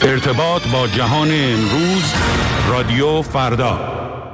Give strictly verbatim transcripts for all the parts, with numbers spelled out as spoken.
ارتباط با جهان امروز، رادیو فردا.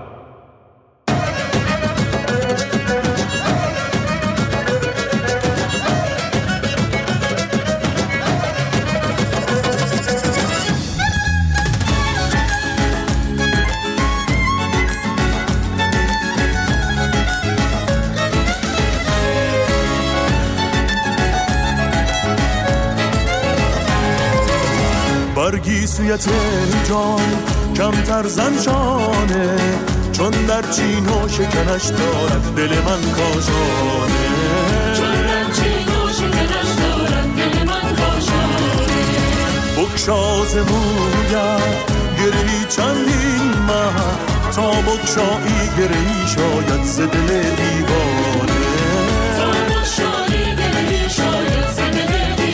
برگی سوی تهران کمتر زنشانه، چون در چین و شکنش دارد دل من کاشانه، چون در چین و شکنش دارد دل من کاشانه. بکشاز موید گرهی چندین ماه، تا بکشایی گرهی شاید ز دل دیوانه، تا بکشایی گرهی شاید ز دل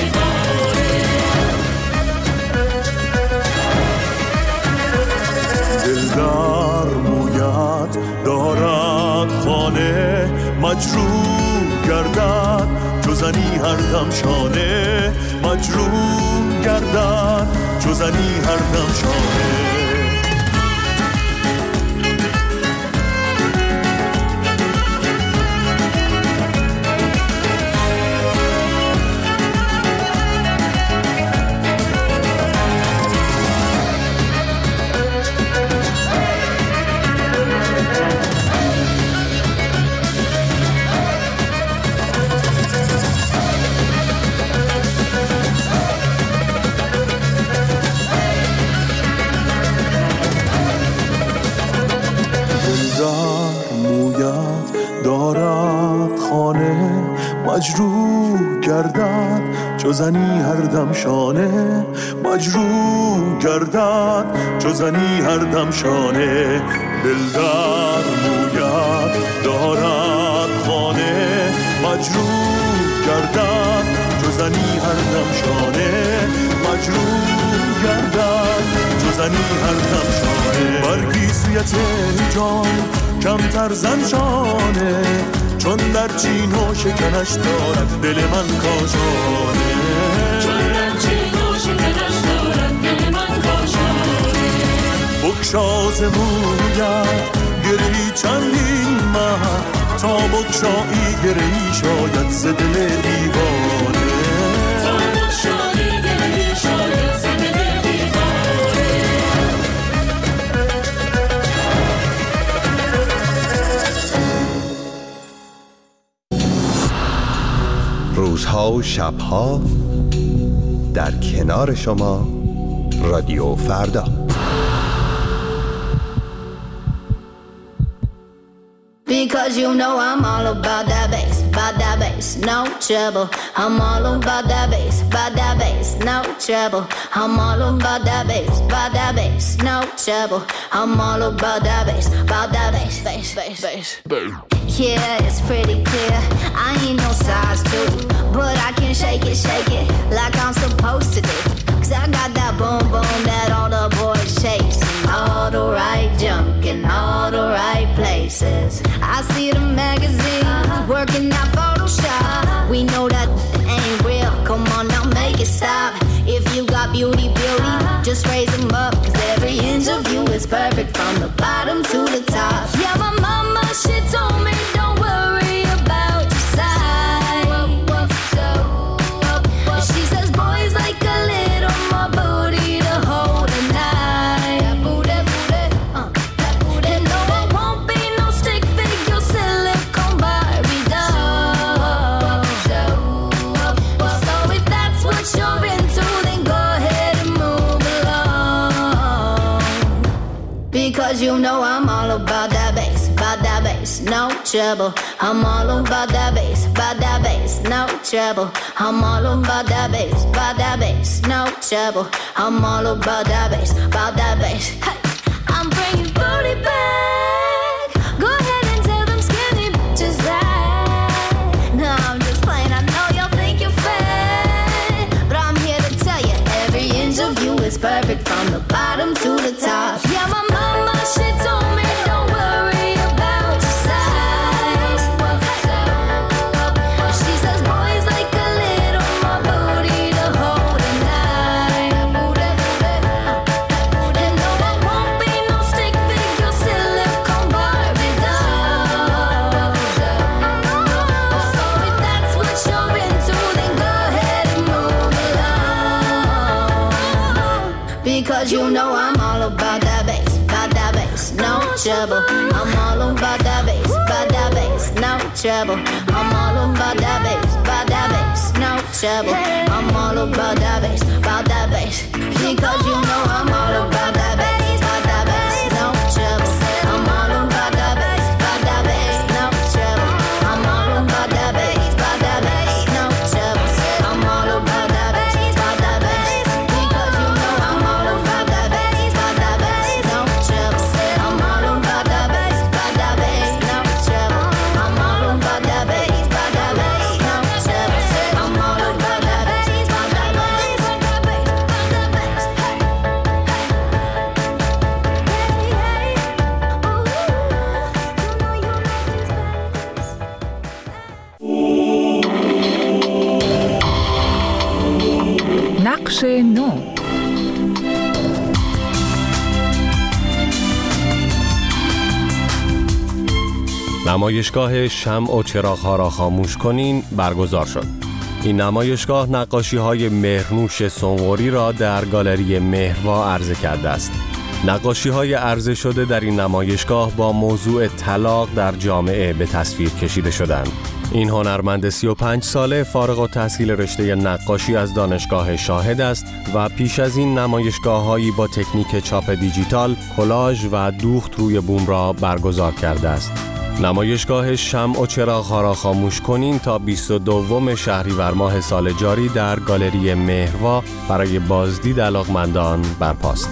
دلدار موید دارد خانه، مجروح گردد جزنی هر دم شانه، مجروح گردد جزنی هر دم شانه. مجروح گردد جزنی هر دم شانه، مجروح گردد جزنی هر دم شانه. دلدار موید دارد خانه، مجروح گردد جزنی هر دم شانه، مجروح گردد جزنی هر دم شانه. برگی سوی تهران کمتر زنشانه، چون در چین و شکنش دارد دل من کاشانه، چون در چین و شکنش دارد دل من کاشانه. بکشاز موید گرهی چندین ماه، تا بکشایی گرهی شاید ز دل دیوانه، تا بکشایی گرهی شاید ز دل روزها و شبها در کنار شما، رادیو فردا. Because you know I'm all about that bass, about that bass, no trouble. I'm all about that bass, about that bass, no trouble. I'm all about that bass, about that bass, no trouble. I'm all about that bass, about that bass, bass, bass, bass. Yeah, it's pretty clear, I ain't no size two, but I can shake it, shake it like I'm supposed to do. Cause I got that boom boom that all the boys chase, and all the right junk in all the right places. I see the magazines working out Photoshop. We know that ain't real, come on now make it stop. If you got beauty, beauty, just raise them up. Cause every inch of you is perfect from the bottom to the top. Yeah, my mama, she told me don't worry about your size. She says boys like a little more booty to hold a night. And no, it won't be no stick figure silicone Barbie doll. So if that's what you're into, then go ahead and move along. Because you know I'm all about that bass, about that bass, no trouble. I'm all about that bass, about that bass, no trouble. I'm all about that bass, about that bass, no trouble. I'm all about that bass, about that bass. Hey, I'm bringing booty back. Go ahead and tell them skinny bitches that. No, I'm just playing, I know y'all think you're fat, but I'm here to tell you every inch of you is perfect from the bottom to the top. Yeah, my mama, she told me don't worry about your size. She says boys like a little more booty to hold a night. Because you know I'm all about that bass, about that bass, no trouble. I'm all about that bass, about that bass, no trouble. I'm all about that bass, about that bass, no trouble. I'm all about that bass, about that bass. Because you know I'm all about that bass, about that bass, no trouble. I'm all about that bass, about that bass, no trouble. I'm all about that bass, about that bass, no trouble. I'm all about that bass, about that bass. Because you know I'm all about that bass, about that bass, no trouble. I'm all about that bass, about that bass, no trouble. I'm all about that bass, about that bass, no trouble. I'm all about that bass, about that bass, about that bass, about that bass. نقش نو. نمایشگاه شمع و چراغ‌ها را خاموش کنین برگزار شد. این نمایشگاه نقاشی‌های مهرنوش سنوری را در گالری مهروا عرضه کرده است. نقاشی‌های عرضه شده در این نمایشگاه با موضوع طلاق در جامعه به تصویر کشیده شدند. این هنرمند سی و پنج ساله فارغ التحصیل رشته نقاشی از دانشگاه شاهد است و پیش از این نمایشگاه‌هایی با تکنیک چاپ دیجیتال، کلاژ و دوخت روی بوم را برگزار کرده است. نمایشگاه شمع و چراغ‌ها را خاموش کنین تا بیست و دوم شهریور ماه سال جاری در گالری مهروا برای بازدید علاقمندان برپاست.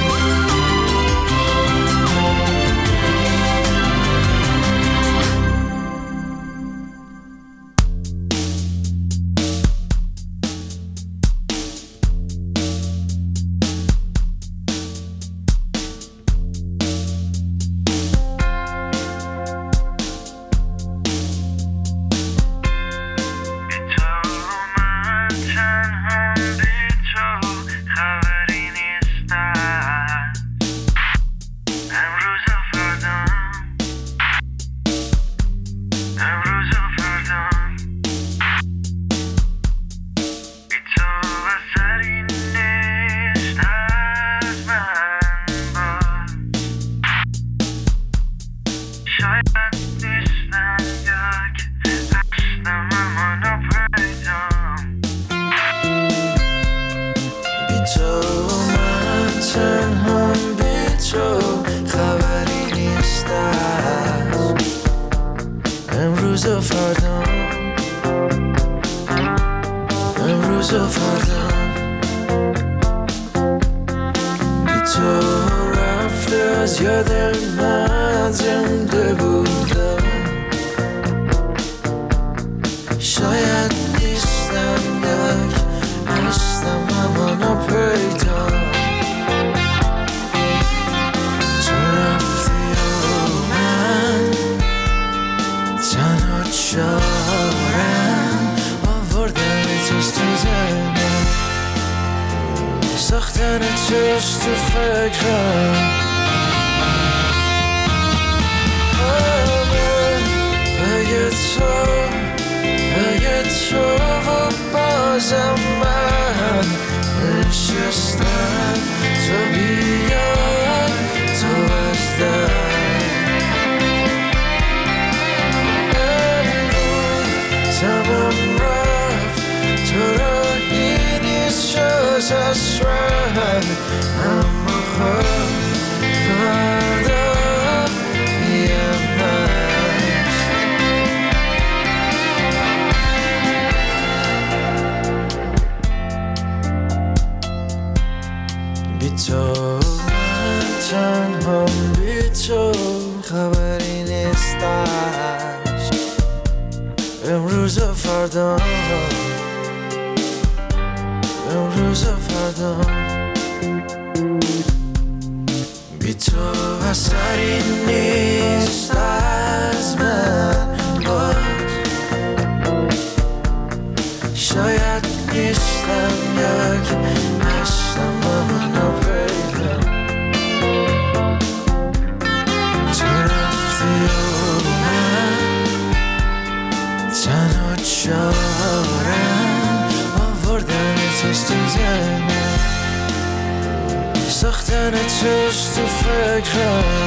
امروز و فردا، امروز و فردا بی تو رفته از یاد من زنده بودم. شاید نیستم یک هستم اما ناپیدا. تو رفتی و من تنها چارم آوردن توست تو زنم، ساختن توست تو فکرم. همه پی تو پی تو و بازم من نشستم. تو بیا تو از در تمام رفت، تو راهی نیست جز از رد، اما خود فردا بیم هست. بی تو من تنها، بی تو خبری نیستش. امروز و فردا، امروز و فردا بی تو اثری نیست از من باز. شاید نیستم یک هستم اما ناپیدا. تو رفتی و من تنها چارم آوردن توست تو زنم، جز تو فکرم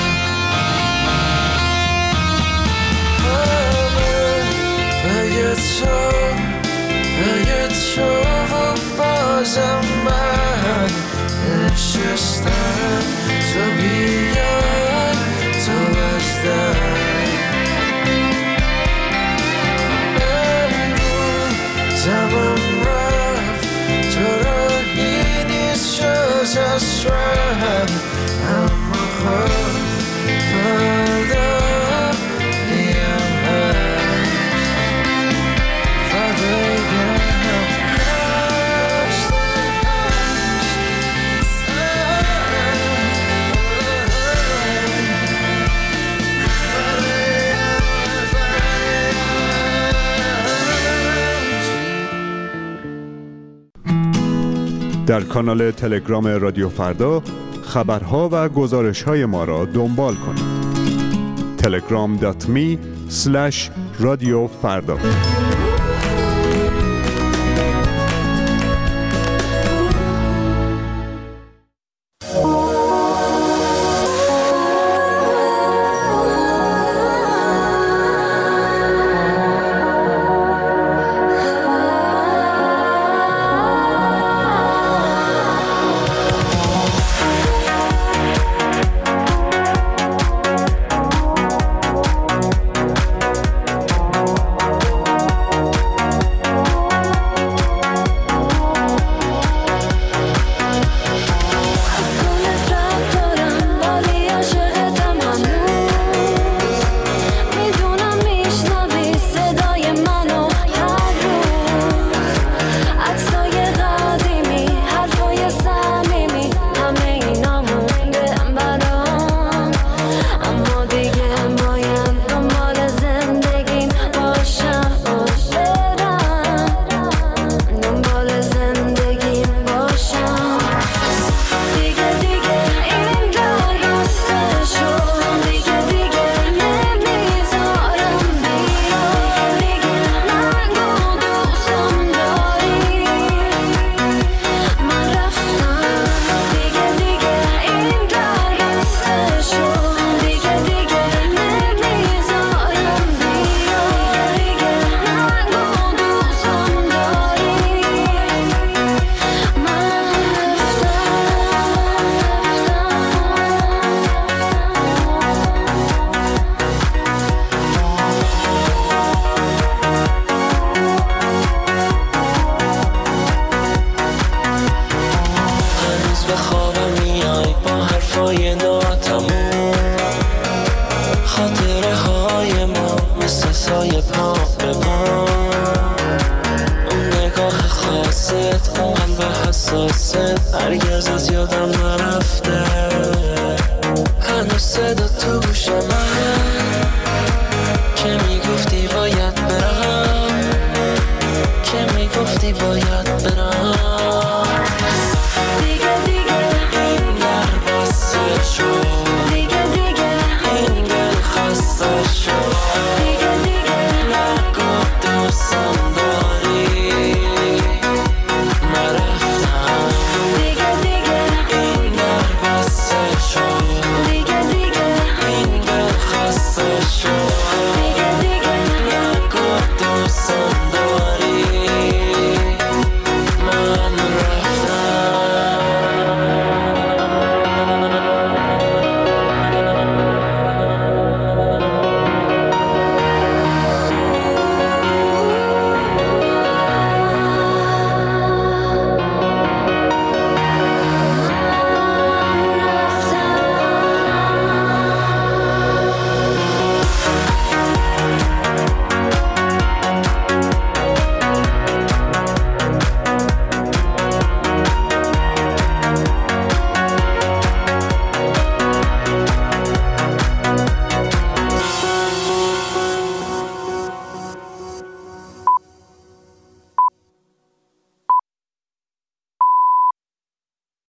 همه بگه تو بگه تو و بازم من نشستم تو بیای تو بزدم تمام رفت تو راهی نیست جز از رفت اما خود فردا دیم هست فردا دیم در کانال تلگرام رادیو فردا خبرها و گزارش‌های ما را دنبال کنید. تلگرام دات می اسلش رادیو فردا. هرگز از یادم نرفته هنوز صدا تو گوش من